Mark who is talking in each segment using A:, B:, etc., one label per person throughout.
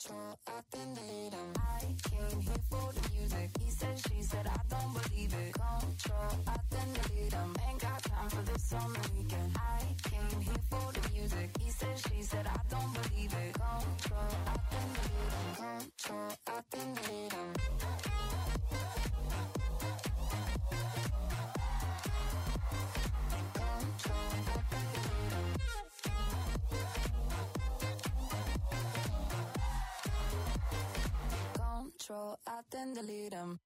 A: Control, I came here for the music. He said, she said, I don't believe it. Control, I ain't got time for this on the weekend. I came here for the music. He said, she said, I don't believe it. Control, I Control, I Control, I then delete them.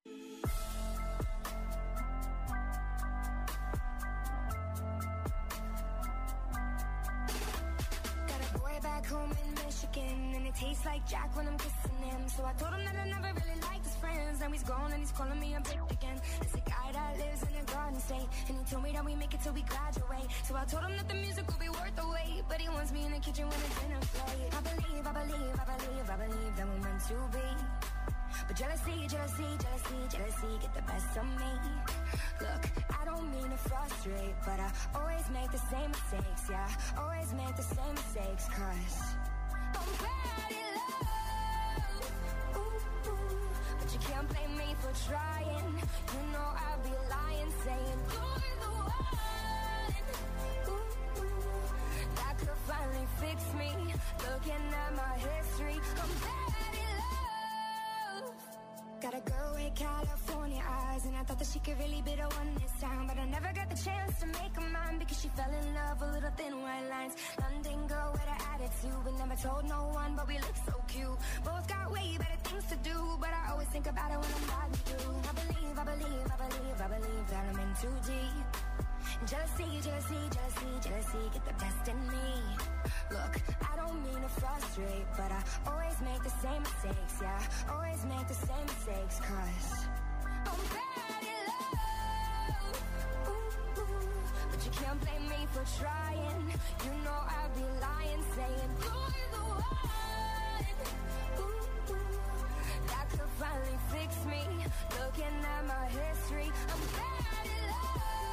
B: Back home in Michigan, and it tastes like Jack when I'm kissing him. So I told him that I never really liked his friends. Now he's gone and he's calling me a bitch again. It's a guy that lives in a garden state, and he told me that we make it till we graduate. So I told him that the music will be worth the wait, but he wants me in the kitchen when it's dinner plate. I believe that we're meant to be. But jealousy get the best of me. Look, I don't mean to frustrate, but I always make the same mistakes, yeah. Always make the same mistakes, 'cause I'm bad in love. Ooh, ooh. But you can't blame me for trying. You know I'd be lying, saying you're the one. Ooh, ooh. That could finally fix me. Looking at my history, I'm bad in love. Got a girl with California eyes, and I thought that she could really be the one this time. But I never got the chance to make her mine, because she fell in love with little thin white lines. London girl with an attitude, but never told no one, but we look so cute. Both got way better things to do, but I always think about it when I'm riding through. I believe that I'm in too deep. Jealousy get the best in me. Look, I don't mean to frustrate, but I always make the same mistakes, yeah. Always make the same mistakes, 'cause I'm bad in love. Ooh, ooh. But you can't blame me for trying. You know I'd be lying, saying you're the one. Ooh, ooh. That could finally fix me. Looking at my history, I'm bad in love.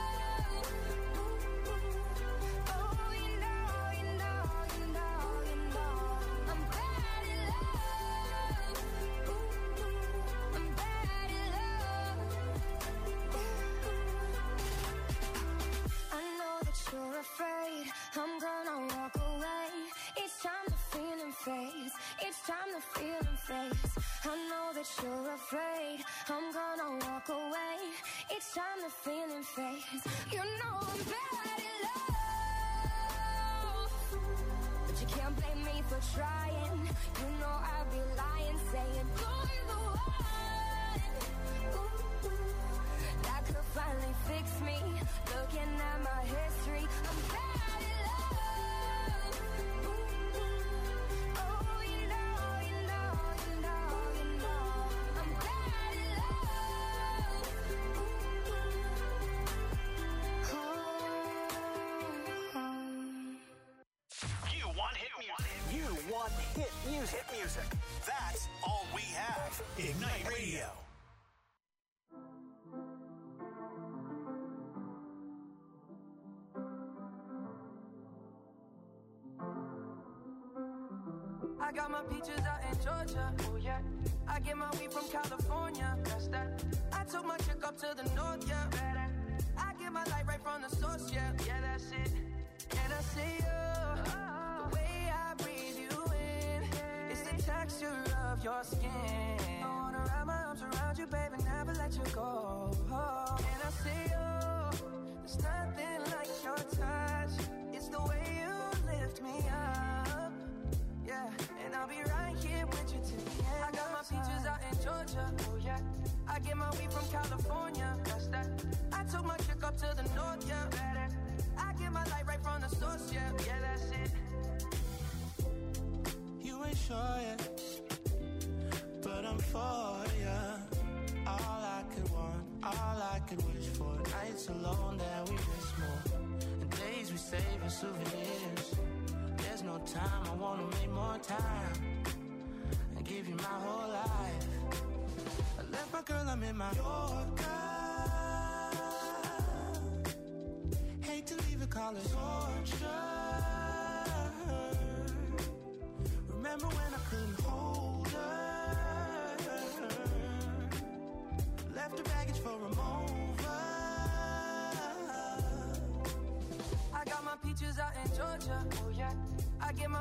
B: Afraid I'm gonna walk away. It's time the feeling fades. It's time the feeling fades. I know that you're afraid I'm gonna walk away. It's time the feeling fades. You know I'm bad in love, but you can't blame me for trying. You know I'd be lying, saying you're the one. Ooh, ooh. That could finally fix me. Looking at my history, I'm bad in love. Ooh, ooh. Oh, you know, I'm bad in love. Ooh,
C: You want hit music. You want hit music. Hit music. That's all we have. Ignite Radio.
D: I got my peaches out in Georgia, oh yeah. I get my weed from California, that's that. I took my chick up to the north, yeah. I get my light right from the source, yeah. Yeah, that's it. And I see you, the way I breathe you in, it's the texture of your skin. I wanna wrap my arms around you, baby, never let you go. And I see you, there's nothing like your touch. It's the way you lift me up, yeah. And I'll be right here with you till the end. I got my peaches out in Georgia, oh yeah. I get my weed from California, that's that. I took my chick up to the north, yeah. I get my light right from the source, yeah. Yeah, that's it.
E: You ain't sure yet, but I'm for ya. All I could want, all I could wish for. Nights alone that we miss more, and days we save as souvenirs. There's no time, I wanna make more time and give you my whole life. I left my girl, I'm in my Yorker. Hate to leave it, call it torture. Remember when I couldn't hold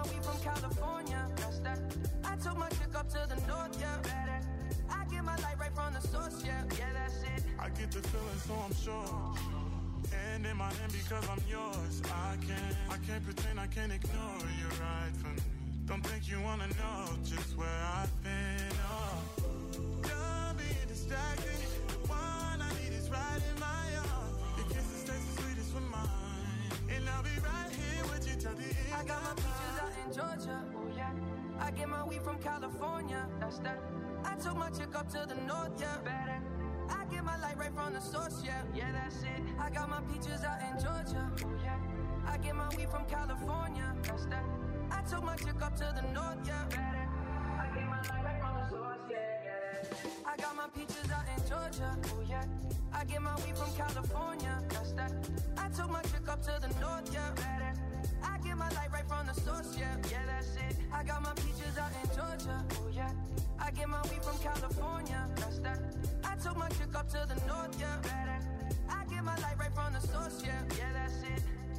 D: weed from California. That's that. I took my chick up to the north, yeah. I get my light right from the source, yeah. Yeah, that's it.
E: I get the feeling, so I'm sure. Hand in my hand because I'm yours. I can't pretend, I can't ignore you right from me. Don't think you wanna know just where I've been. Oh, don't be distracted. The one I need is right in my arms. Your kisses taste the sweetest with mine, and I'll be right here with you till the end.
D: I got my peaches out in Georgia. Oh yeah. I get my weed from California. That's that. I took my chick up to the north, yeah. Better. I get my light right from the source, yeah. Yeah, that's it. I got my peaches out in Georgia. Oh yeah. I get my weed from California. That's that. I took my chick up to the north, yeah. Better. I get my light right from the source, yeah. I got my peaches out in Georgia. Oh yeah. I get my weed from California. That's that. I took my chick up to the north, yeah. Better. I get my light right from the source, yeah. Yeah, that's it. I got my peaches out in Georgia. Oh yeah. I get my weed from California. That's that. I took my chick up to the north, yeah. Better. I get my light right from the source, yeah. Yeah, that's it.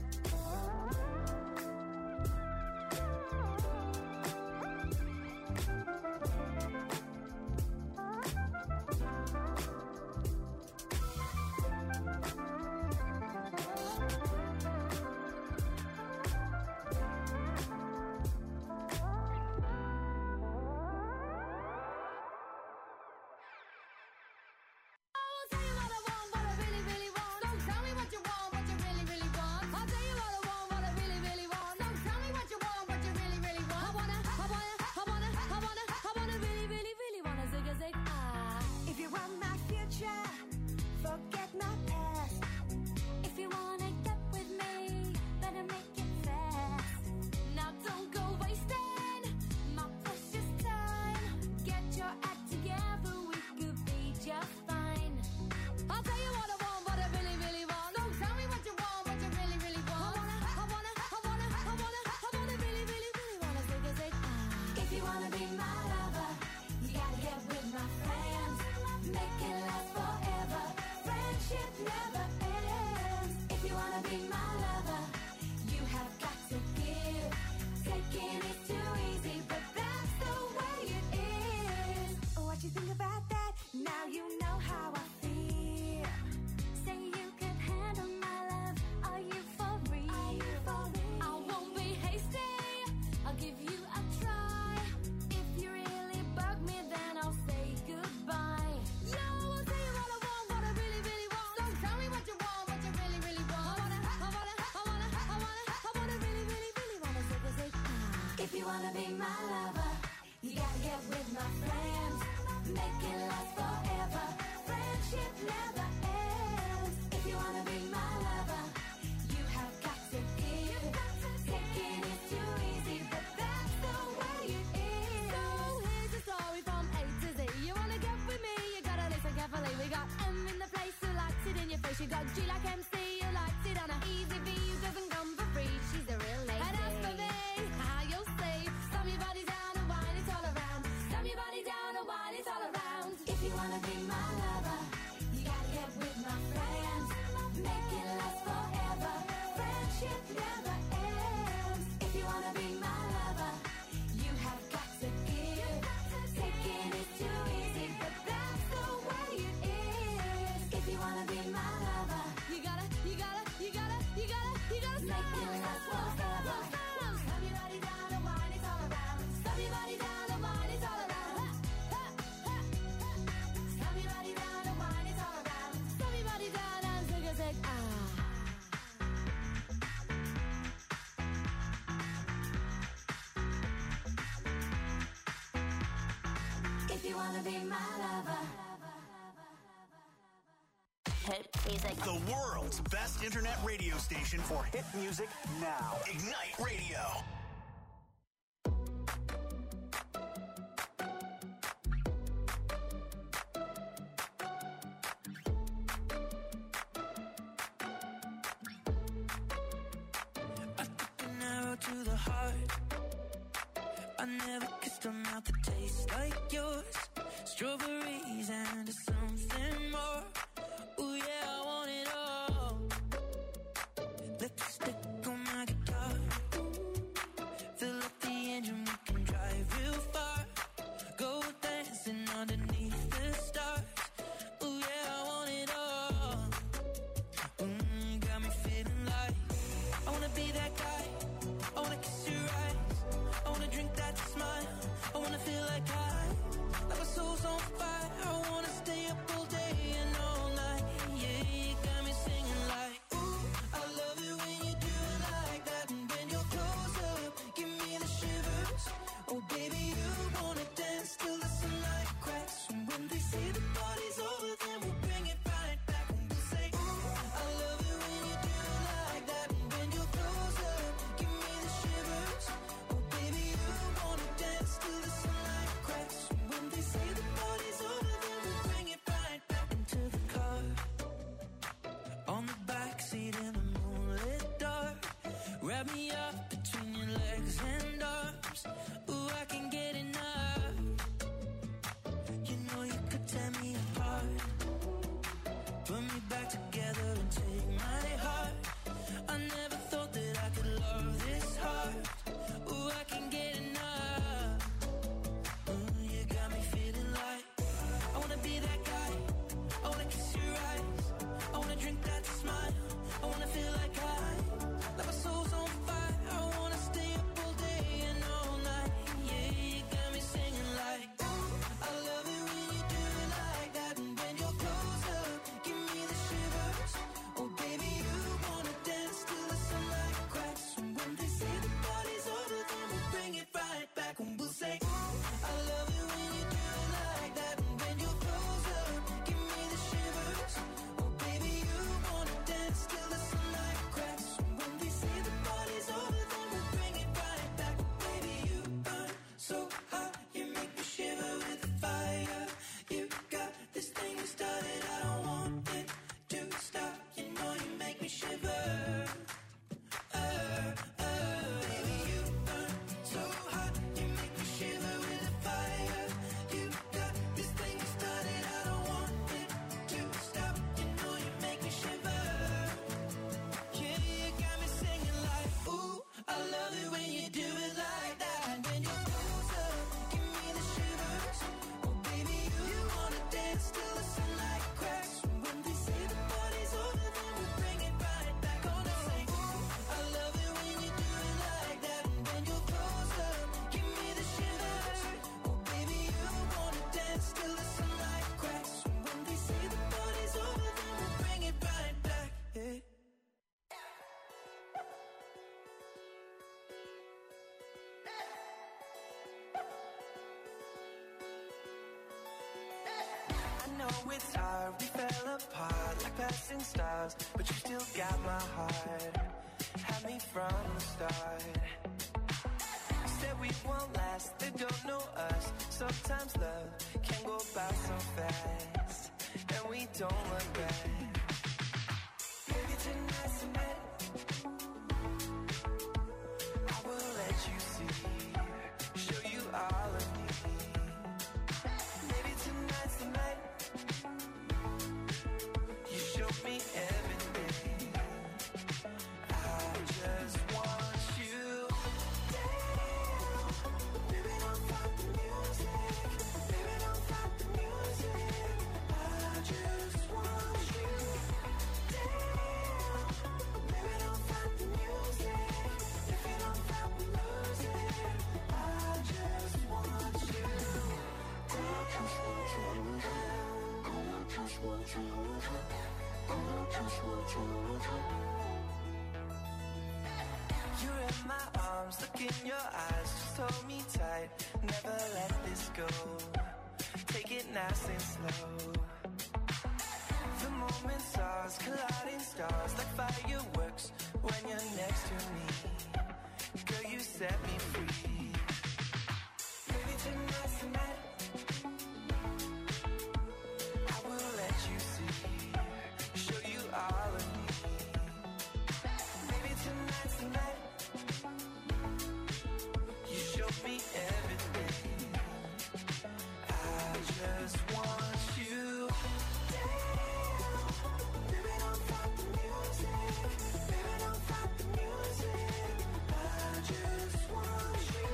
B: She got G like MC, you liked it on a easy V, you doesn't come for free. She's a real lady. And as for me, how you'll see, slam your body down and wine it all around. Slam your body down and wine it all around. If you wanna be my lover, you gotta get with my friends. Make it last forever. Friendship never ends. If you wanna be my lover, you have got to give. Taking is too easy, but that's the way it is. If you wanna be my you gotta make it last forever. Slam your body down and wine it all around. Slam your body down and wine it all around. Slam your body down and wine it all around. Slam your body down and zig If you wanna be my lover.
C: Hit music. The world's best internet radio station for hit music now. Ignite Radio.
F: I took an arrow to the heart. I never kissed a mouth that tastes like yours. Strawberries and something more. Ooh yeah, I want it all. Lipstick on my guitar. Fill up Wrap me up between your legs and arms. Ooh, I can get enough. You know you could tear me apart. Put me back together and take my heart. I never thought that I could love this hard. Ooh, I can get enough. You got me feeling like I wanna be that guy. I wanna kiss your eyes. I wanna drink that smile. I wanna feel like like my soul's on fire. I wanna stay up all day and all night. Yeah, you got me singing like, ooh, I love it when you do it like that. And when you're close up, give me the shivers. Oh baby, you wanna dance till the sunlight cracks. And when they say the party's over, then we'll bring it right back. And we'll say, ooh, I love it when you do it like that. And when you're close up, give me the shivers. Oh baby, you wanna dance till the sunlight cracks. And when they say the party's over, then we'll bring it right back. Baby, you burn so hot, you make me shiver with the fire. You got this thing started, I don't want it to stop. You know you make me shiver. Baby, you burn so hot, you make me shiver with the fire. You got this thing started, I don't want it to stop. You know you make me shiver. Yeah, you got me singing like, ooh, I love it when you do it like that. And when you're close up, give me the shivers. Oh baby, you wanna dance till the sunlight cracks. And when they say the party's over, then we'll bring it right back. Gonna say, ooh, I love it when you do it like that. And when you're close up, give me the shivers. Oh baby, you wanna dance till the sunlight cracks. And when they say the party's over, then we'll bring it right back. Yeah.
D: I know it's hard, we fell apart like passing stars, but you still got my heart. Had me from the start. Said we won't last, they don't know us. Sometimes love can go by so fast, and we don't look back. Maybe tonight's the night I will let you see, show you all of me. Maybe tonight's the night you show me everything. I just want you. Damn, baby, don't stop the music. Baby, don't stop the music. I just want you. Damn, baby, don't stop the music. If you don't stop, we lose it. I just want you. I just want you. I just want you. I just want you. You're in my arms, look in your eyes, just hold me tight, never let this go. Take it nice and slow. The moment's ours, colliding stars like fireworks when you're next to me. Girl, you set me free. Maybe tonight's the night I will let you see, show you all of me. Maybe tonight's the night you show me everything. I just want you. Damn, baby, don't stop the music. Baby, don't stop the music. I just want you.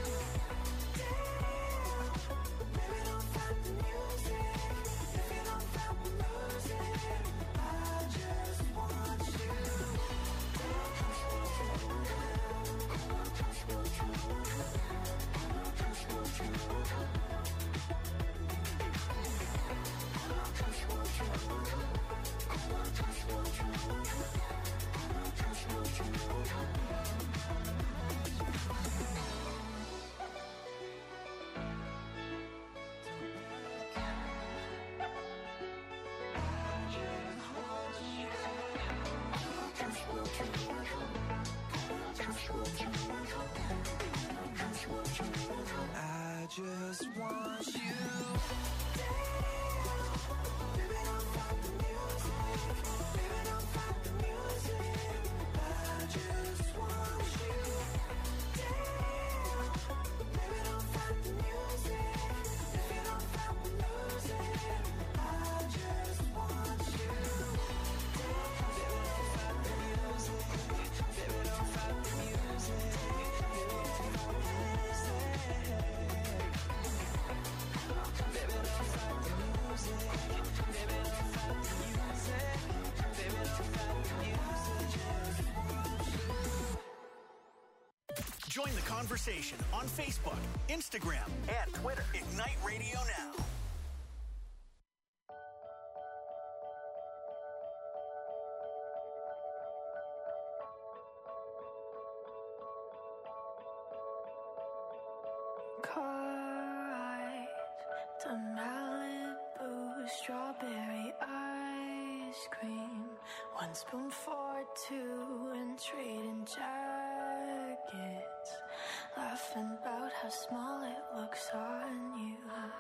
D: Damn, baby, don't stop the music. If you don't stop, we lose it. I just want you. I just want you. I just want you. I just want you. I just want you. I just want you. I just want you. I just want you. Baby, don't stop the music. Baby, don't stop the music. I just want you.
C: conversation on Facebook, Instagram, and Twitter. Ignite Radio Now.
F: Car to Malibu, strawberry ice cream, 1 spoon for 2 and trading jackets, laughing about how small it looks on you.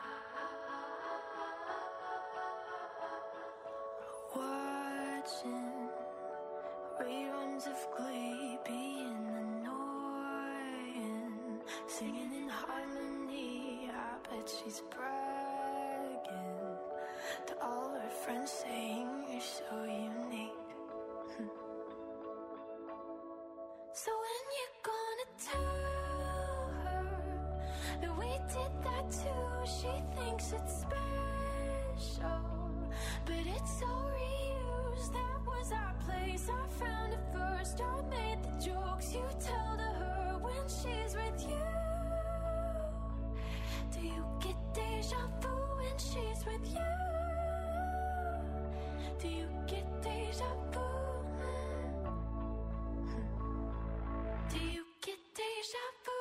F: Watching reruns of Glee, being annoying, singing in harmony. I bet she's bragging to all her friends, saying you're so unique. So when you gonna tell her that we did that too? She thinks it's special, but it's all reused. That was our place, I found it first. I made the jokes you tell to her when she's with you. Do you get deja vu when she's with you? Do you get deja vu? Do you get deja vu?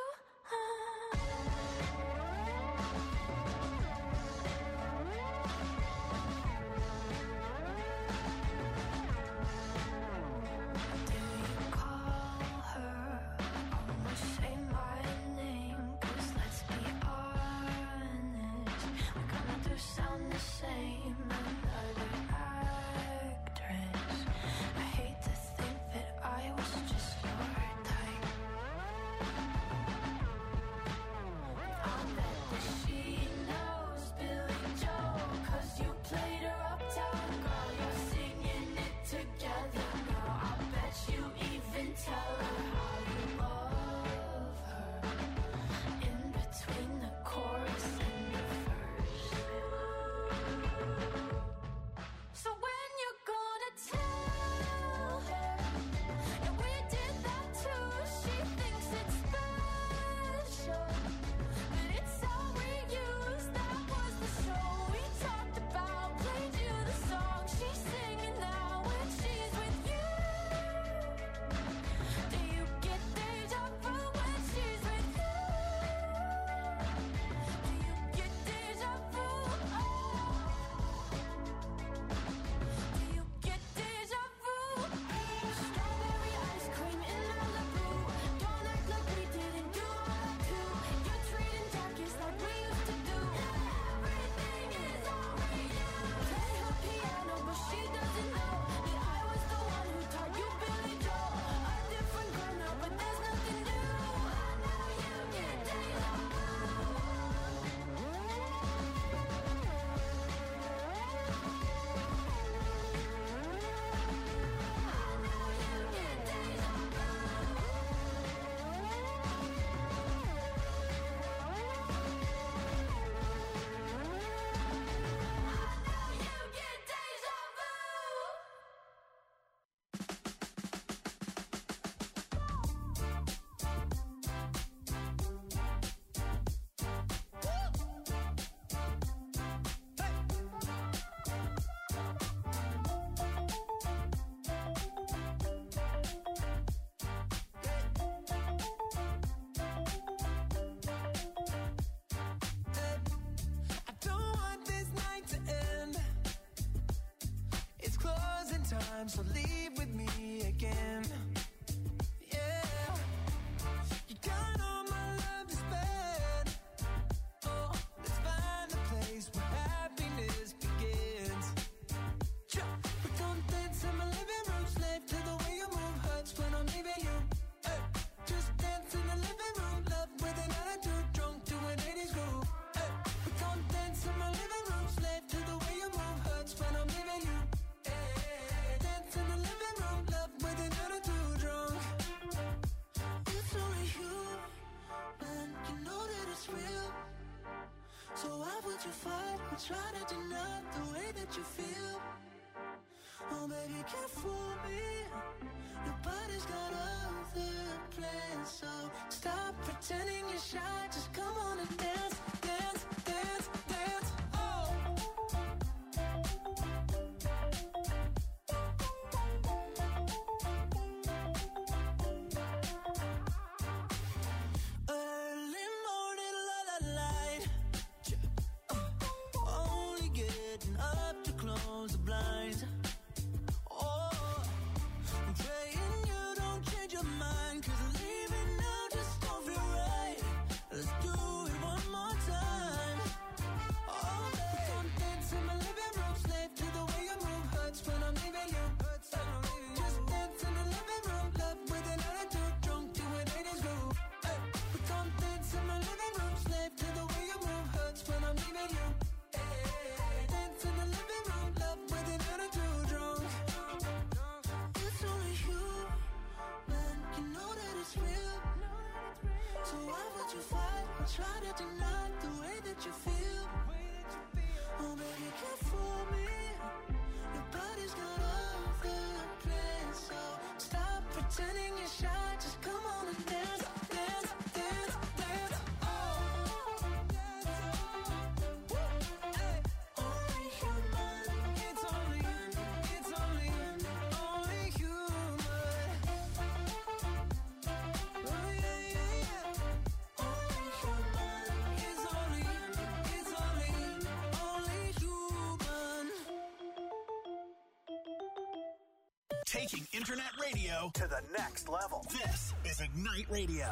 F: Do you call her? Almost say my name, 'cause let's be honest, we kinda do sound the same. Another actress. I hate to think that I was just your type. I bet that she knows Billy Joel, 'cause you played her uptown girl. You're singing it together now. I bet you even tell her how you love her in between the chorus and the verse. So when you're gonna tell her that we did that too? She thinks it's special, but it's all reused. That was the show we talked about, played you the song she's singing now when she's with you. Do you get deja vu when she's with you? Do you get deja vu? Do you get deja vu? Strawberry ice cream in Malibu. Don't act like we didn't do all that too. You're trading jackets like we used to do. Everything is all reused. Play her piano, but she doesn't know that I was the one who taught you Billy Joel. A different girl now, but there's nothing new. I know you get deja vu.
D: I don't want this night to end. It's closing time, so leave with me again. Yeah, you got all my love to spend. Oh, let's find a place where happiness begins. We don't dance in my living room, slave to the way you move. Hurts when I'm leaving you. Just dance in the living room, love with an attitude, drunk to an 80s groove. We don't dance in my living room, slave to the way you move. Hurts when I'm leaving you. Dance in the living room, love with an attitude, drunk. It's only human, you know that it's real. So why would you fight or try to deny the way that you feel?
F: Oh, baby, you can't fool me. Nobody's got other plans, so stop pretending you're shy. Just come on and dance, dance, dance, dance. Oh. Early morning, light. Only getting up to close the blinds. Oh, praying you don't change your mind, 'cause leaving now just don't feel right. Let's do it one more time. Oh, don't dance in my living room, slave to the way you move. Hurts when I'm leaving you. Just dance in the living room, love with an attitude, drunk to an 80s groove. We don't dance in my living room, slave to the way you move. Hurts when I'm leaving you. Dance in the living room, love with an attitude, drunk. It's only you, man, you know that it's real. So why would you fight or try to deny the way that you feel? Oh, baby, you can't fool me. Nobody's got other plans, so stop pretending you're shy. Just come on and dance, dance, dance, dance. Oh, only human. It's only human. Only human. Oh, yeah, yeah, yeah. Only human. It's only human.
C: Taking internet radio to the next level. This is Ignite Radio.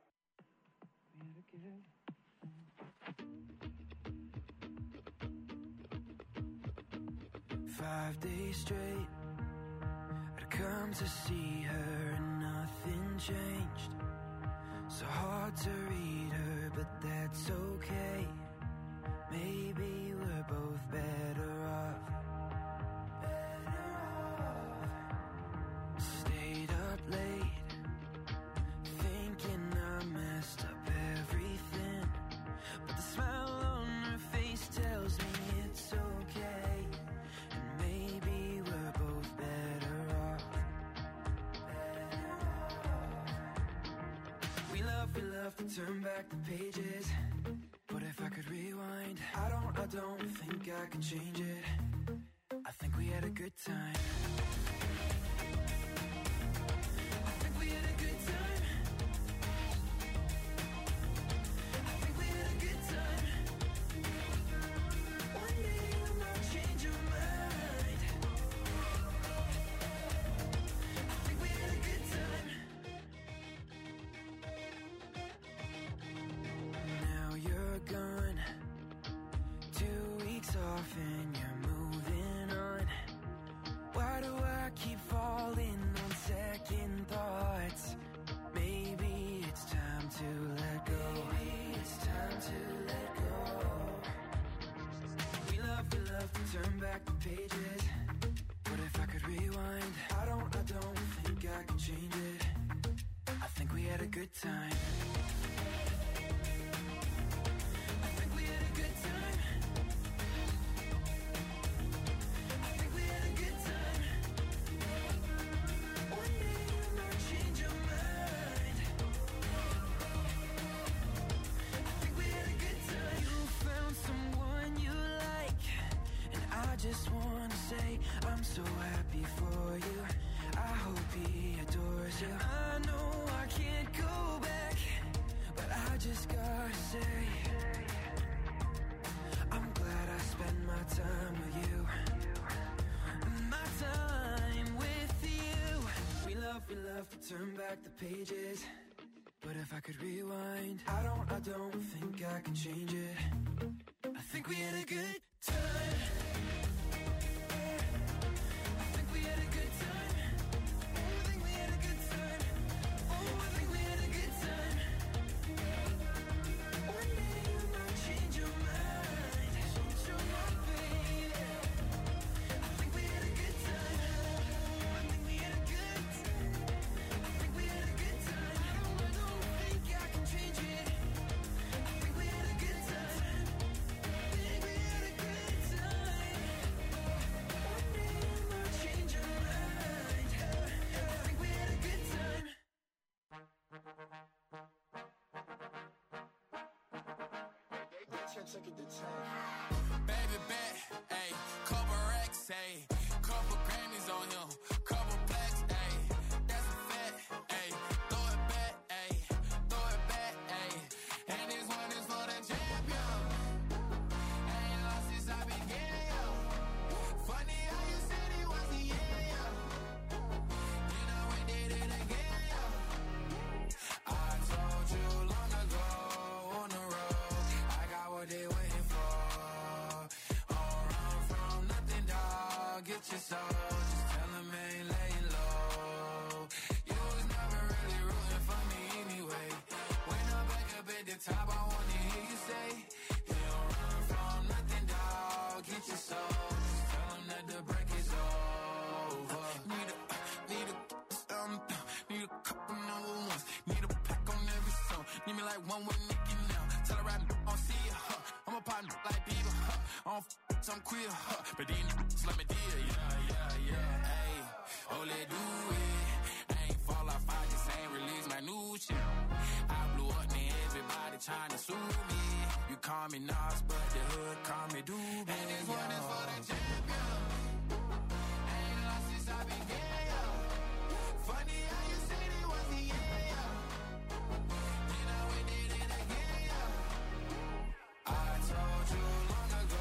F: 5 days straight, I'd come to see her and nothing changed. So hard to read her, but that's okay. Maybe we're both better off. Stayed up late, thinking I messed up everything. But the smile on her face tells me it's okay. And maybe we're both better off. We love to turn back the pages. But if I could rewind, I don't think I could change it. I think we had a good time. I think we had a good time. I think we had a good time. One day you might change your mind. I think we had a good time. Now you're gone, 2 weeks off and you're moving on. Why do I keep falling on second thoughts? Maybe it's time to let go. We love to turn back the pages. But if I could rewind, I don't think I could change it. I think we had a good time. I think we had a good time. I think we had a good time. One day you might change your mind. I think we had a good time. You found someone you like, and I just wanna say I'm so happy for you. I hope he adores you. I know I can't go back, but I just gotta say I'm glad I spent my time with you. My time with you. We love to turn back the pages. But if I could rewind, I don't think I can change it. I think we had a good time. I think we had a good time. I think we had a good time. Oh, I think we had a good time. One day you might change your mind. Baby. I think we had a good time. I think we had a good time. I think we had a good time. I don't think I can change it. I think we had a good time. I think we had a good time.
E: take it to 10.
G: Baby bet, ayy, couple racks, ayy, couple Grammys on him, couple blacks, ayy, that's a fact, ayy, throw it back, ayy, and this one is for the champion. Ain't lost since I began, yo. Funny how you said it was the end, yo. You know we did it again, yo. I told you long ago on the road, I got what they waiting for. Get your soul, just tell him I ain't laying low. You was never really rooting for me anyway. When I'm back up at the top, I wanna hear you say, you don't run from nothing, dog. Get your soul, just tell him that the break is over. Need a couple number ones. Need a pack on every song. Need me like one with Nicki now. Tell her right now, I'll see ya, I'm a partner like Bieber, I don't I'm queer, but then let me deal, yeah, ayy, oh, let's do it. I ain't fall off, I just ain't release my new shit. I blew up, and everybody trying to sue me. You call me Nas, but the hood call me Doobie. And this one is for the champion. Ain't lost since I began, yo. Funny how you said it was the end, yo. You know we did it again, yo. I told you long ago.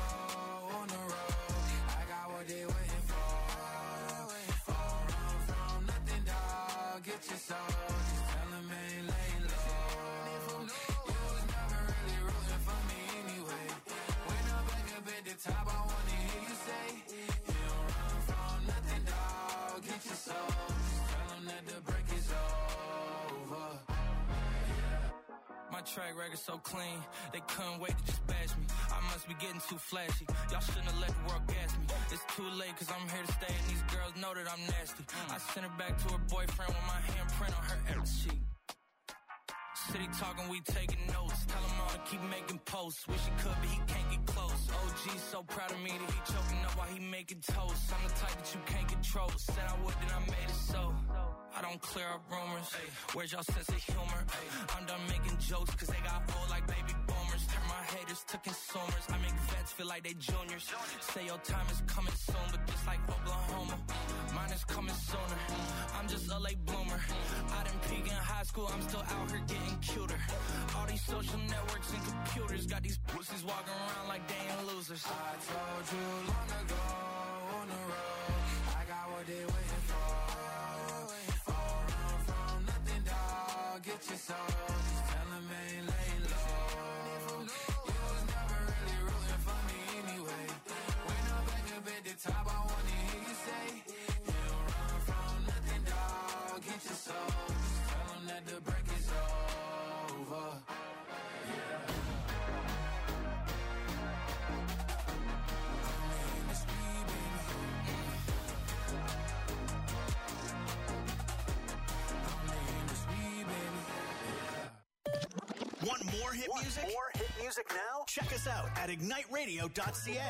G: They waiting for. Don't run from nothing, dog. Get your soul. Just tell them ain't laying low. You was never really rooting for me anyway. When I'm back up at the top, I wanna hear you say, you don't run from nothing, dog. Get your soul. Just tell them that the break is over.
F: My track record so clean, they couldn't wait to just bash me. I must be getting too flashy. Y'all shouldn't have let the world gas me. It's too late cause I'm here to stay and these girls know that I'm nasty. I sent her back to her boyfriend with my handprint on her every cheek. City talking, we taking notes. Tell him all to keep making posts. Wish he could, but he can't get close. OG so proud of me that he choking up while he making toast. I'm the type that you can't control. Said I would, then I made it so. I don't clear up rumors. Where's y'all sense of humor? I'm done making jokes cause they got old like baby boomers. Turn my haters to consumers. I make vets feel like they juniors. Say your time is coming soon, but just like Oklahoma, mine is coming sooner. I'm just a late bloomer. I didn't peak in high school, I'm still out here getting cuter. All these social networks and computers got these pussies walking around like they ain't losers.
G: I told you long ago on the road, I got what they waiting for. Don't run from nothing, dog. Get your soul, just tell them ain't laying low. You was never really rooting for me anyway. When I'm back up at the top, I wanna hear you say, you don't run from nothing, dog. Get your soul, just tell them that the break is over.
C: Want more hit music? More hit music now? Check us out at igniteradio.ca.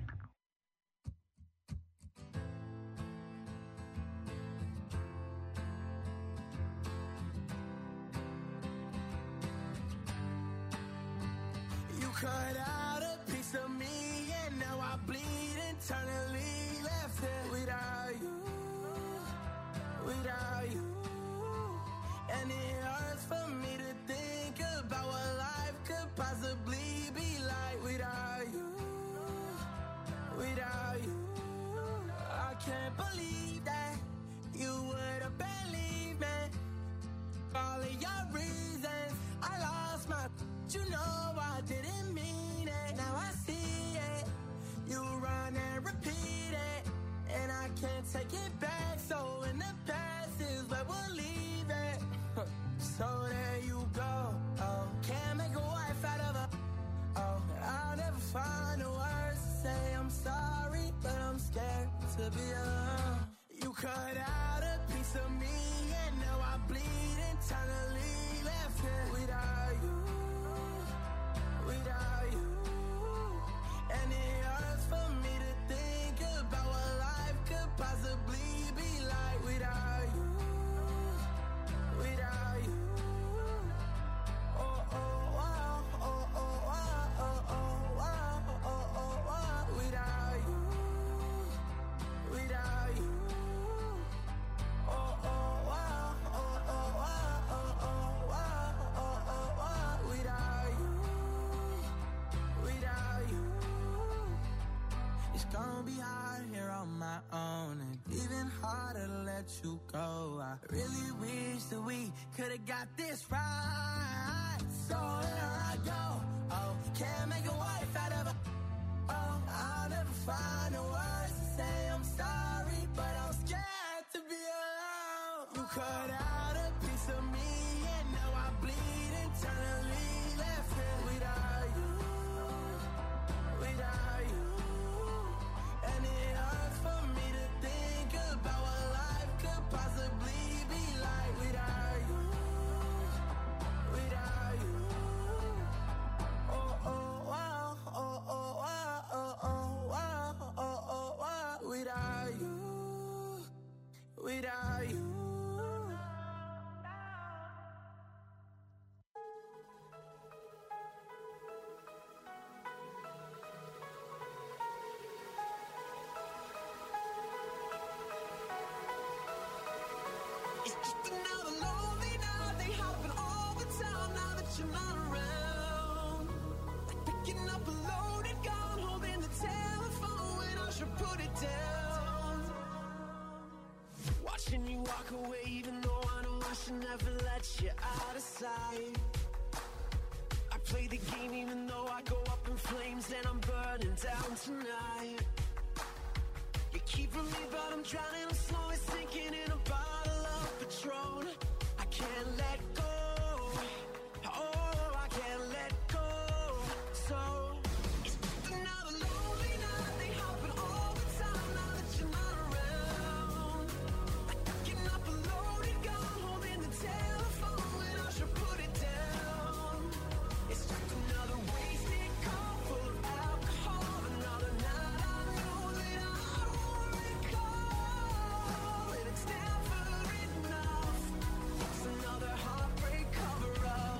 E: You cut out a piece of me and now I bleed internally. Left it without you, without you. And it hurts for me to think about what life could possibly be like without you, without you. I can't believe that you would have believed me. All of your reasons, I lost my, you know I didn't mean it. Now I see it, you run and repeat it, and I can't take it back. So in the past is where we'll leave it. So there you go. Oh, can't make a wife out of a. Oh, I'll never find the words to say I'm sorry, but I'm scared to be alone. You cut out a piece of me, and now I bleed internally. Left it without you, without you. And it hurts for me to think about what life could possibly be like without you, without you. Oh, oh, oh, oh, oh, oh, oh, oh.
F: gonna be hard here on my own, and even harder to let you go. I really wish that we could've got this right. So here I go. Oh, can't make a wife out of a. Oh, I'll never find the words to say I'm sorry, but I'm scared to be alone. You cut out a piece of me, and now I bleed internally. Left it without you, without you. And it hurts for me to think about what life could possibly be like without you, without you. Oh, oh, wow, oh, oh, wow, oh, oh, wow, oh, oh, wow. Without you, without you. It's just another lonely night. They happen all the time now that you're not around. Like picking up a loaded gun, holding the telephone when I should put it down. Watching you walk away, even though I know I should never let you out of sight. I play the game even though I go up in flames and I'm burning down tonight. You're keeping me, but I'm drowning. I'm slowly sinking in a bottle of Patron. I can't let go. Oh, I can't let go. So it's just another lonely night. They happen all the time now that you're not around. Like picking up a loaded gun, holding the telephone when I should put it down. It's just another wasted call full of alcohol. Another night I know that I won't recall. And it's never enough. It's another heartbreak cover-up.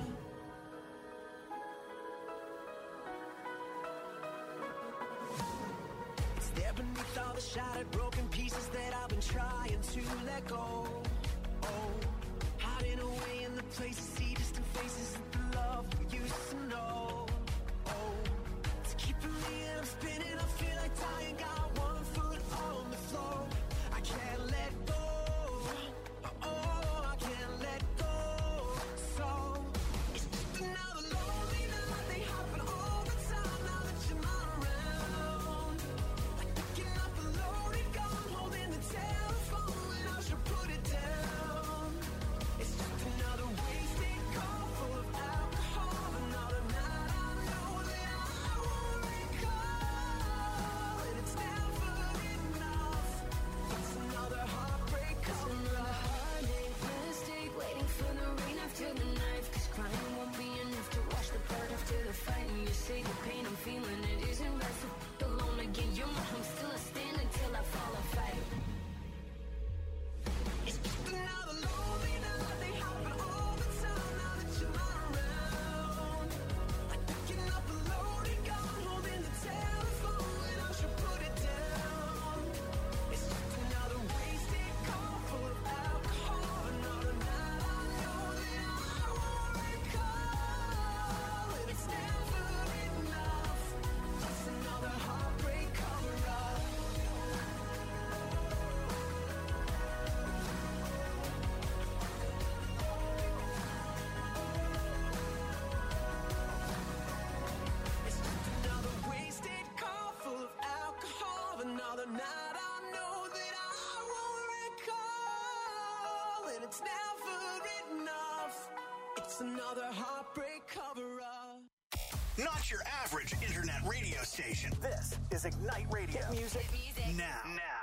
F: It's there beneath all the shattered, broken pieces that I've been trying to let go. Oh, hiding away in the places, see distant faces of the love we used to know. Oh, it's keeping me and I'm spinning. I feel like dying, got one foot on the floor. I can't let go. Oh, I can't let go. So it's just another lonely night. They happen all the time now that you're not around. Like picking up a loaded gun, holding the telephone when I should put it down. It's just another wasted call full of alcohol. Another night I know that I won't recall. And it's never enough. It's another heartbreak cover-up.
B: Mistake, waiting for the rain after the knife. 'Cause crying won't be enough to wash the blood after the fight. And you say the pain I'm feeling, it isn't right. So alone again, you're my home. Still I stand until I fall and fight.
F: It's just another lonely night. They happen all the time now that you're not around. Like picking up a loaded gun, holding the telephone when I should put it down. It's just another wasted call full of alcohol. Another night I know that I won't recall. And it's never enough. It's another heartbreak cover-up. It's just another wasted call full of alcohol. Another night I know that I won't recall. And it's never enough. It's another heartbreak cover-up.
C: Not your average internet radio station. This is Ignite Radio. Hit music now.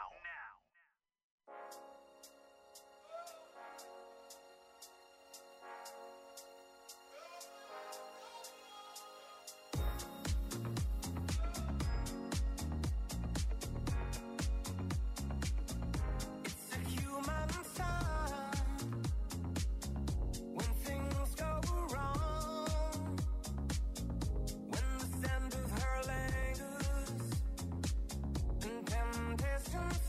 F: It's a human sign when things go wrong. When the scent of her lingers and temptation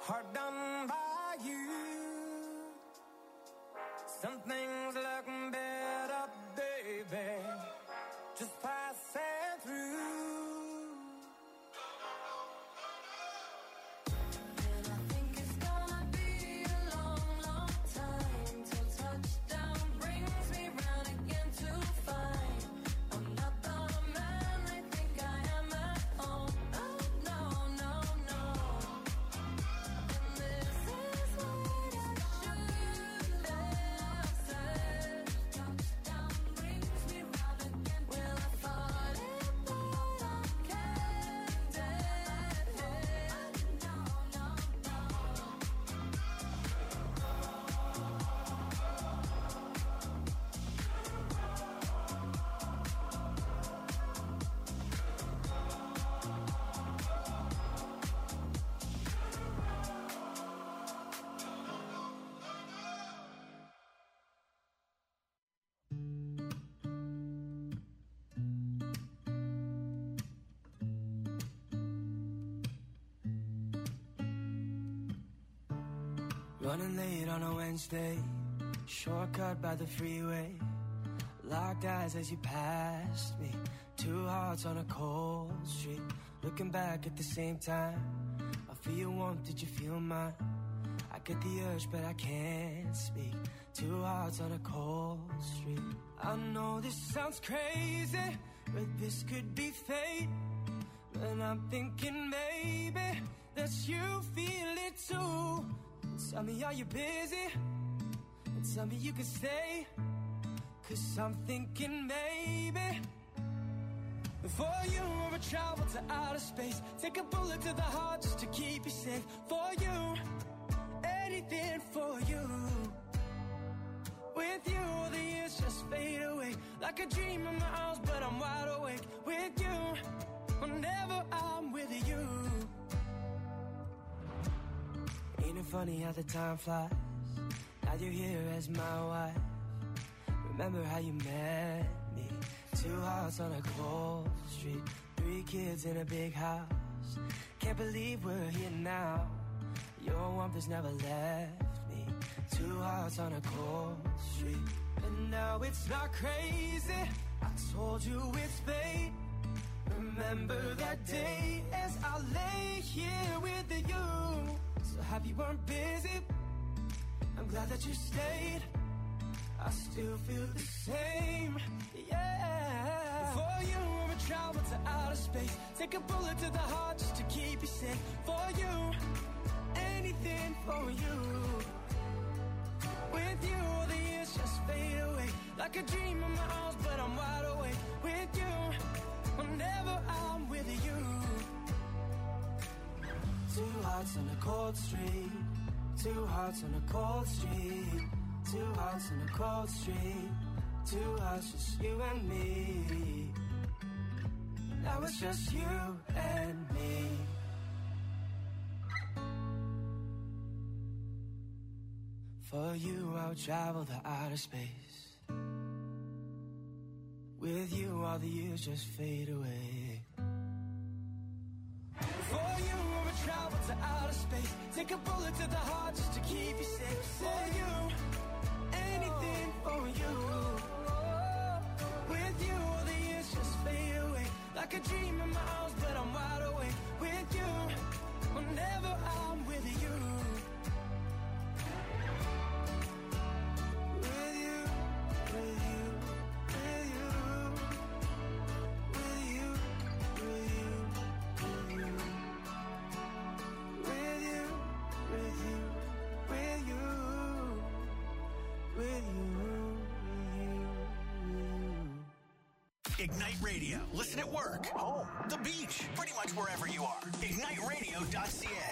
H: hard done by you. Some things look better, baby, just passing through.
F: Running late on a Wednesday, shortcut by the freeway. Locked eyes as you passed me, two hearts on a cold street. Looking back at the same time, I feel your warmth, did you feel mine? I get the urge but I can't speak, two hearts on a cold street. I know this sounds crazy, but this could be fate. And I'm thinking maybe that you feel it too. Tell me, are you busy? Tell me you can stay, 'cause I'm thinking maybe for you I would travel to outer space, take a bullet to the heart just to keep you safe. For you, anything for you. With you, all the years just fade away, like a dream in my arms, but I'm wide awake. With you, whenever I'm with you. Ain't it funny how the time flies? Now you're here as my wife. Remember how you met me? Two hearts on a cold street, 3 kids in a big house. Can't believe we're here now. Your warmth has never left me. Two hearts on a cold street. And now it's not crazy, I told you it's fate. Remember that day as I lay here with you. So happy you weren't busy, I'm glad that you stayed. I still feel the same, yeah. For you, I would travel to outer space, take a bullet to the heart just to keep you safe. For you, anything for you. With you, all the years just fade away, like a dream in my arms, but I'm wide awake. With you, whenever I'm with you. Two hearts on a cold street, two hearts on a cold street, two hearts on a cold street, two hearts, just you and me. Now it's just you and me. For you, I'll travel the outer space. With you, all the years just fade away. For you, I would travel to outer space, take a bullet to the heart just to keep you safe. For you, anything for you. With you, all the years just fade away, like a dream in my arms, but I'm wide awake. With you, whenever I'm with you. With you, with you, with you, with you, with you, with you, with you, with you, with you, with you.
C: Ignite Radio. Listen at work, home, the beach, pretty much wherever you are. IgniteRadio.ca.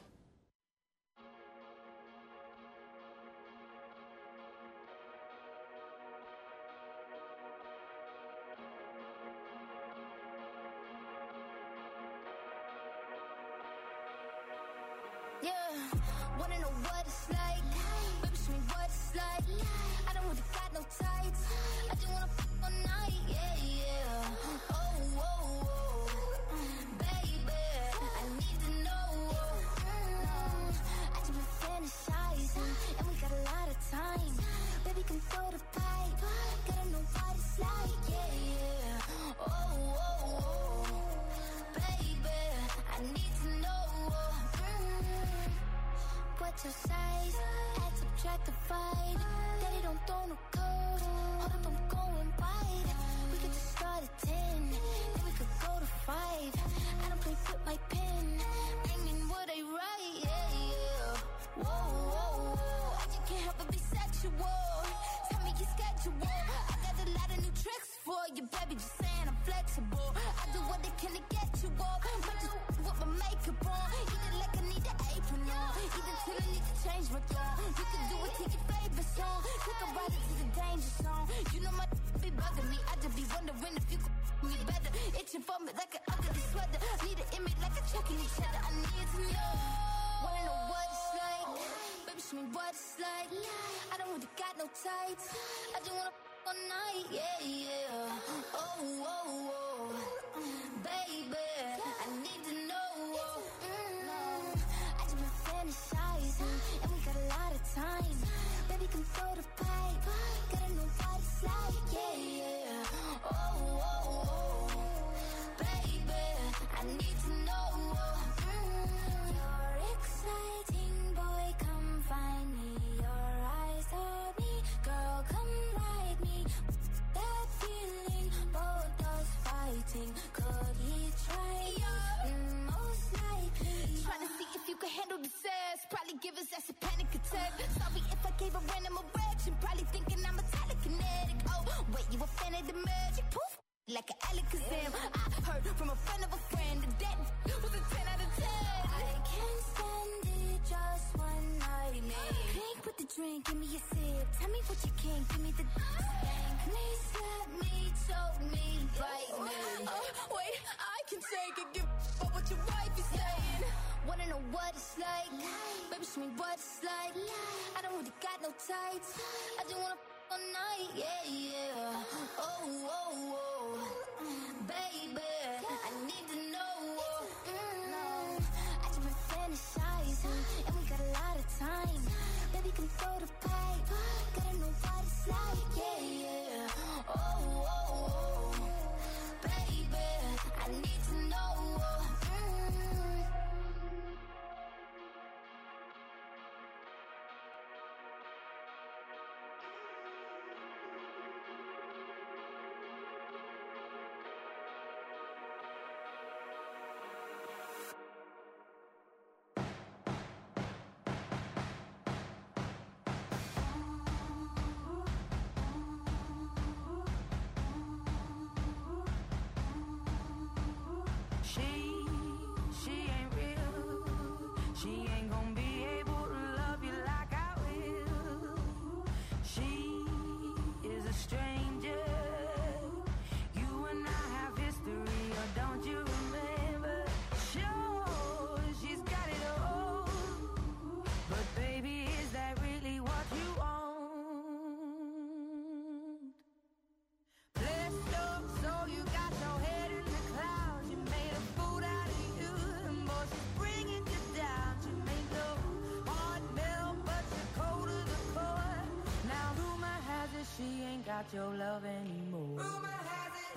B: Yeah, wanna know what it's like? Baby, show me what it's like. I don't really got no tights, I just wanna fuck all night, yeah, yeah. Oh, oh, oh, baby, I need to know. at your size, add, subtract, divide. Daddy don't throw no code. Hold up, I'm going wide. We could just start at 10, then we could go to 5. I don't play with my pen, bring in what I write, yeah, yeah. Whoa, whoa, whoa, I just can't help but be sexual. Tell me your schedule. I got a lot of new tricks for you, baby, just saying I'm flexible. I do what they can to get you off. Might just with my makeup on. Eat it like I need an apron on. Eat it till I need to change my thought. You can do it to your favorite song. Take a ride into the danger zone. You know my be bugging me. I just be wondering if you could me better. Itching for me like an ugly sweater. Need an image like a checking each other. I need to know. Wanna know what it's like? Baby, show me what it's like. I don't really got no tights. I just wanna all night, yeah, yeah. Oh, oh, oh. Baby, I need to know. I just been fantasizing, and we got a lot of time. Baby, come throw the pipe. Gotta know what it's like, yeah, yeah. Oh, oh, oh. Baby, I need to know. You're exciting, boy, come find me. Your eyes on me, girl, come ride me. That feeling, both us fighting. Could he try? Most likely. Trying to see if you can handle the sass. Probably give us that's a panic attack. Sorry if I gave a random erection. Probably thinking I'm a telekinetic. Oh, wait, you a fan of the magic? Poof, like an Alakazam. I heard from a friend of a friend that was a 10 out of 10. I can't stand it, just one night, man. Drink with the drink, give me a sip. Tell me what you can, give me the spank me, slap me, choke me, bite me. Wait, I can take it, give up what your wife is saying. Wanna know what it's like? Baby, show me what it's like. I don't really got no tights. I just wanna all night, yeah, yeah. Oh, oh, oh. Baby, I need to know. I just been fantasizing, and we got a lot of time. Baby, come throw the pipe. Gotta know what it's like, yeah, yeah. Oh, oh, oh. Baby, I need to know.
F: She ain't real. She ain't gonna be able to love you like I will. She is a stranger. You and I have history, or don't you remember? Sure, she's got it all. But baby, is that really what you want? Blessed up, so you got your head in the clouds. You made a fool out of you, and boy, she's bringing you down. She made your heart melt, but you're cold to the core. Now rumor has it she ain't got your love anymore. Rumor has it.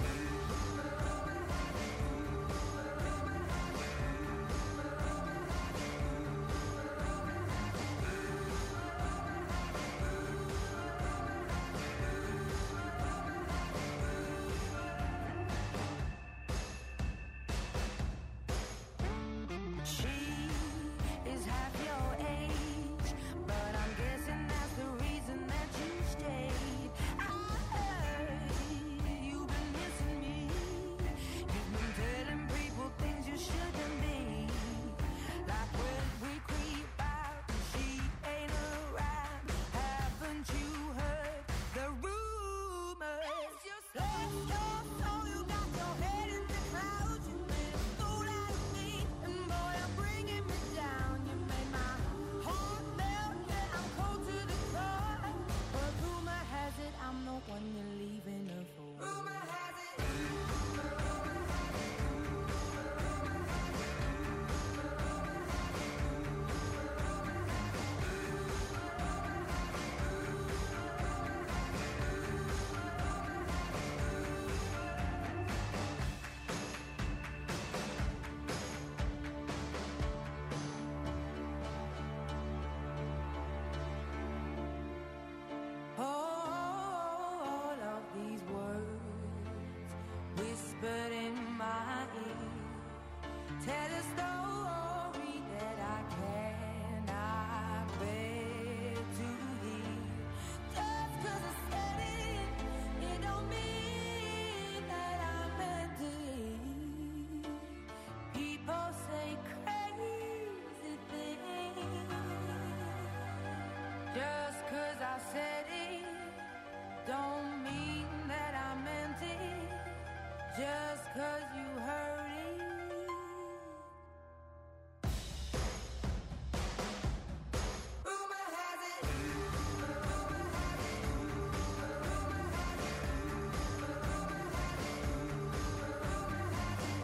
F: She is half your age, but I'm guessing that's the reason that you stayed. I heard
I: tell a story that I cannot bear to hear. Just 'cause I said it, it don't mean that I meant it. People say crazy things. Just 'cause I said it, don't mean that I meant it. Just 'cause you heard it. Rumor has it. Rumor has it. Rumor has it. Rumor has it. Rumor has it.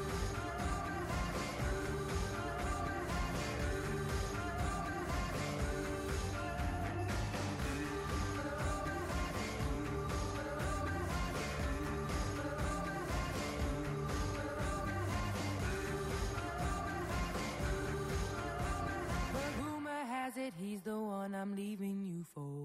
I: But rumor has it he's the one I'm leaving you for.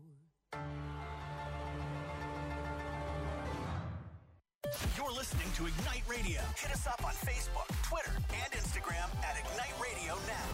C: You're listening to Ignite Radio. Hit us up on Facebook, Twitter, and Instagram at Ignite Radio Now.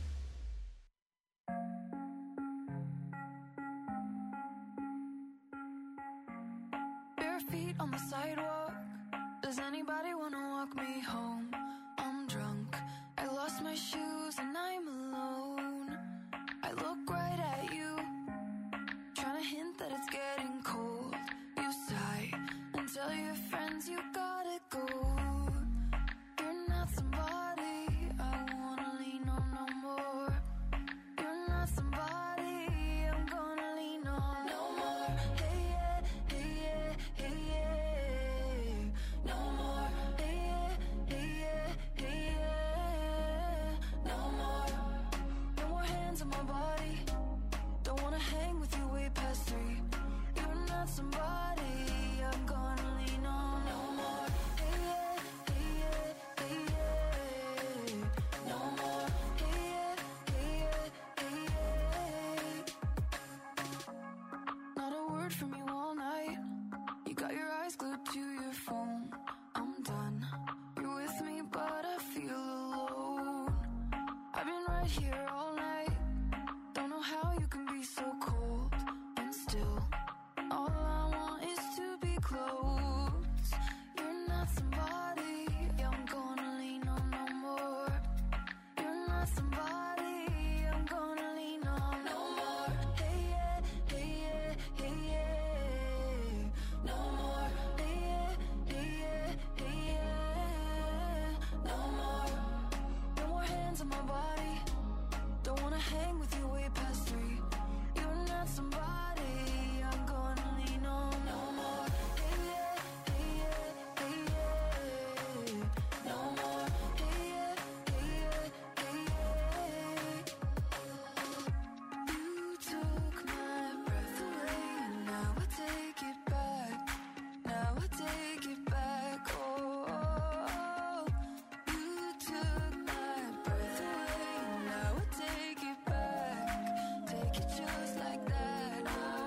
B: Bare feet on the sidewalk. Does anybody wanna walk me home? I'm drunk. I lost my shoes and I'm alone. I look right at you, trying to hint that it's getting cold. You sigh and tell your friends you gotta go. You're not somebody I wanna lean on no more. You're not somebody I'm gonna lean on no more. Hey yeah, hey yeah, hey yeah. No more. Hey yeah, hey yeah, hey yeah. No more. No more hands on my body. Don't wanna hang with you way past 3. You're not somebody I'm gonna lean on no more. Hey yeah, hey yeah, hey yeah. No more. Hey yeah, hey yeah, hey yeah. Not a word from you all night. You got your eyes glued to your phone. I'm done. You're with me, but I feel alone. I've been right here all night. Don't know how you can be so cold and still. All I want is to be close. You're not somebody I'm gonna lean on no more. You're not somebody I'm gonna lean on no more. Hey yeah, hey yeah, hey yeah. No more. Hey yeah, hey yeah, hey yeah. No more. No more hands on my body. Don't wanna hang with you way past 3. You're not somebody I'm gonna lean on no more. Hey yeah, hey yeah, hey yeah. No more. Hey yeah, hey yeah, hey yeah. You took my breath away, and now I take it back. Now I take it back. Oh, you took my breath away, and now I take it back. Take it just like that.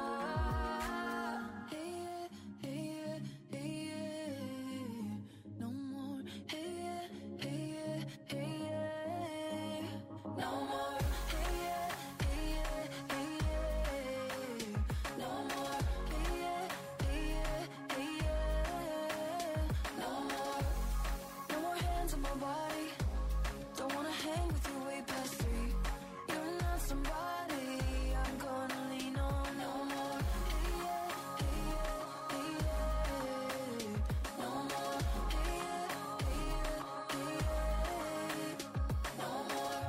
B: Hey yeah, hey yeah, hey yeah. No more. Hey yeah, hey yeah, hey yeah. No more. Hey yeah, hey yeah, hey yeah. No more. Hey yeah, hey yeah, hey yeah. No more. No more hands on my body. Don't wanna hang with you way past 3. You're not somebody I'm gonna lean on no more. Hey yeah, hey yeah, hey yeah. No more. Hey yeah, hey yeah, hey yeah. No more.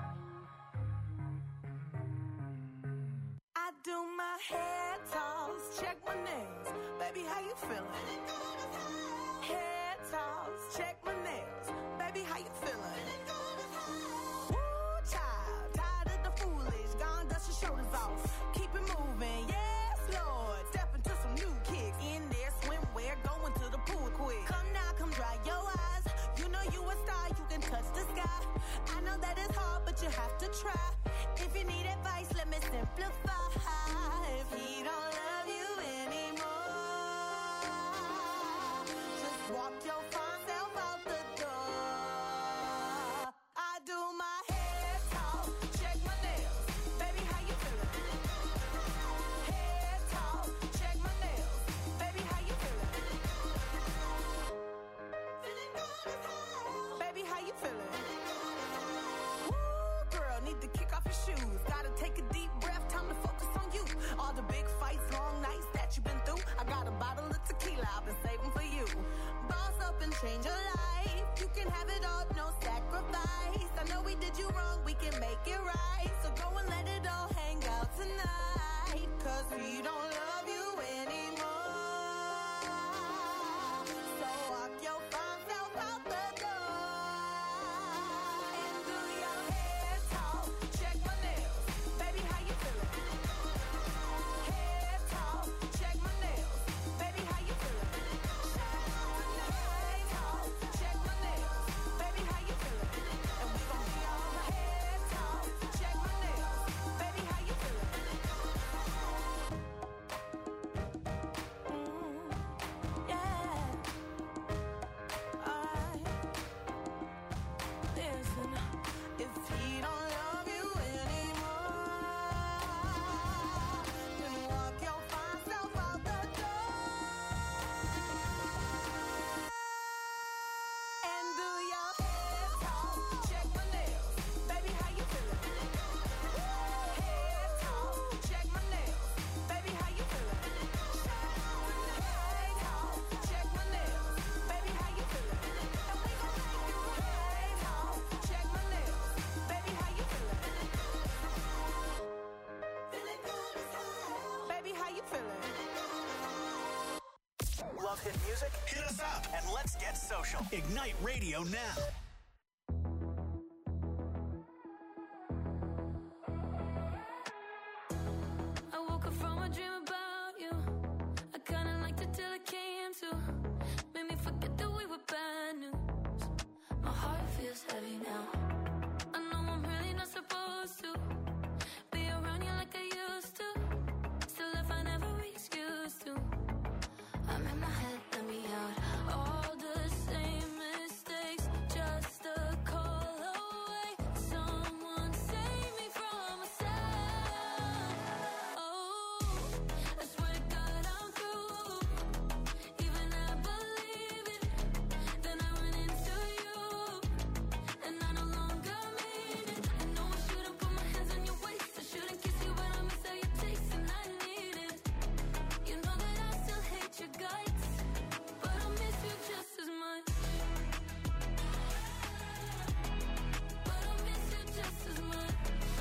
I: I do my hair toss, check my nails. Baby, how you feeling? Hair toss, check my nails. Baby, how you feeling? Woo, child, tired of the foolish. Gone, dust your shoulders off. Keep it moving, yes, Lord. Step into some new kicks. In there, swimwear, going to the pool quick. Come now, come dry your eyes. You know you a star, you can touch the sky. I know that it's hard, but you have to try. If you need advice, let me simplify. If he don't love you anymore, just walk your fine self out the door. All the big fights, long nights that you've been through. I got a bottle of tequila I've been saving for you. Boss up and change your life. You can have it all, no sacrifice. I know we did you wrong, we can make it right. So go and let it all hang out tonight. Cause we don't love you anymore. So walk your fine self out the door. And do your hair talk, check my nails. Baby, how you feeling? Hair talk, check my nails. Baby, how you feeling? Hair talk, check my nails. Baby, how you feeling? And we gon' be all hair talk, check my nails. Baby, how you feeling? Yeah. Listen, if he don't love you anymore, then walk your fine self out the door. And do your hair talk, check my nails. Baby, how you feeling? Hair talk, check my nails. Baby, how you feeling? Hair talk, check my nails. Baby, how you feeling? And we gon' make you hair talk, check my nails. Baby, how you feeling? Feeling good as hell. Baby, how you feeling?
C: Love hit music? Hit us up and let's get social. Ignite Radio now.
A: I woke up from a dream about you. I kinda liked it till it came to. Made me forget that we were bad news. My heart feels heavy now. I know I'm really not supposed to be around you like I used to. Still, if I never excuse to, I'm in my head, let me out. All the same mistakes, just a call away. Someone save me from myself. Oh, I swear to God I'm through. Even I believe it. Then I went into you, and I no longer mean it. I know I shouldn't put my hands on your waist. I shouldn't kiss you, but I miss how you taste, and I need it. You know that I still hate your guts, but I miss you just as much. But I miss you just as much.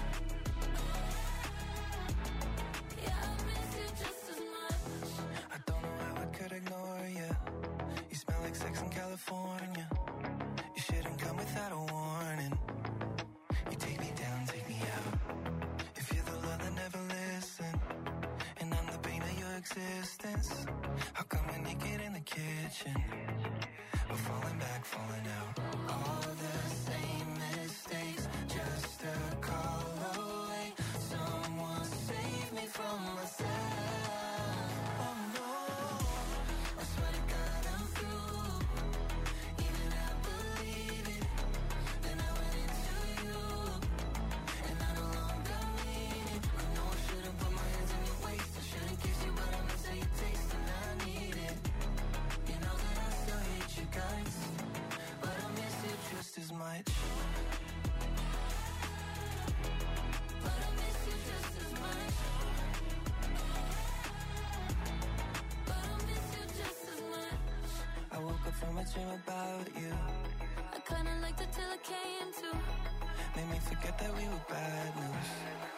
A: Yeah, I miss you just as much.
F: I don't know how I could ignore you. You smell like sex in California. You shouldn't come without a warning. You take me down, take me out. If you're the love that never listen, and I'm the pain of your existence, how come we're naked in the kitchen? We're falling back, falling out. All the same mistakes, just a call away. Someone save me from myself. Oh no, I swear to God I'm through. Even I believe it. Then I went into you, and I no longer mean it. I know I shouldn't put my hands on your waist. I shouldn't kiss you, but I miss how you taste, and I need it. You know that I still hate your guts, but I miss you just as much.
A: But I miss you just as much. But I miss you just as much.
F: I woke up from a dream about you.
A: I kinda liked it till it came to.
F: Made me forget that we were bad news.